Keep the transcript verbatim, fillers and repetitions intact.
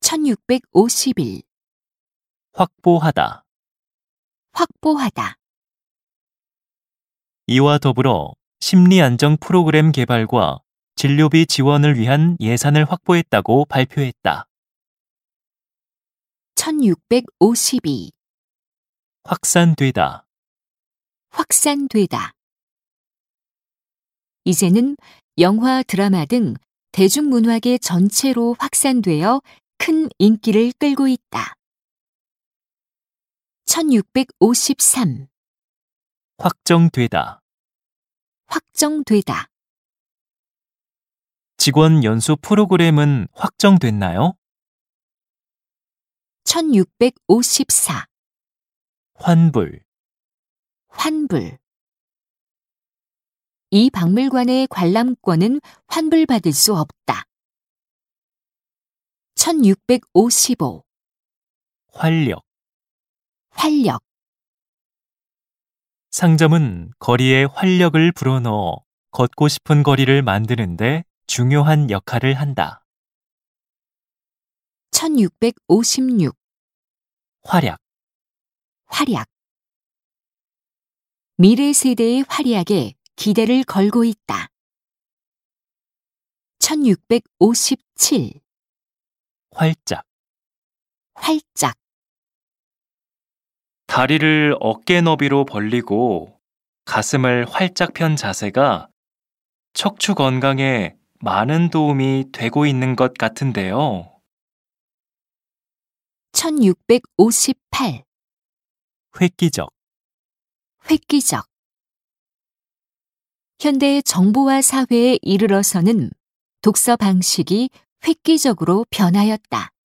천육백오십일. 확보하다. 확보하다. 이와 더불어 심리안정 프로그램 개발과 진료비 지원을 위한 예산을 확보했다고 발표했다. 천육백오십이. 확산되다. 확산되다. 이제는 영화, 드라마 등 대중문화계 전체로 확산되어 큰 인기를 끌고 있다. 천육백오십삼. 확정되다. 확정되다. 직원 연수 프로그램은 확정됐나요? 천육백오십사. 환불. 환불. 이 박물관의 관람권은 환불받을 수 없다. 천육백오십오. 활력. 활력. 상점은 거리에 활력을 불어넣어 걷고 싶은 거리를 만드는데 중요한 역할을 한다. 천육백오십육. 활약. 활약. 미래 세대의 활약에 기대를 걸고 있다. 천육백오십칠. 활짝. 활짝. 다리를 어깨 너비로 벌리고 가슴을 활짝 편 자세가 척추 건강에 많은 도움이 되고 있는 것 같은데요. 천육백오십팔. 획기적. 획기적. 현대 정보화 사회에 이르러서는 독서 방식이 획기적으로 변하였다.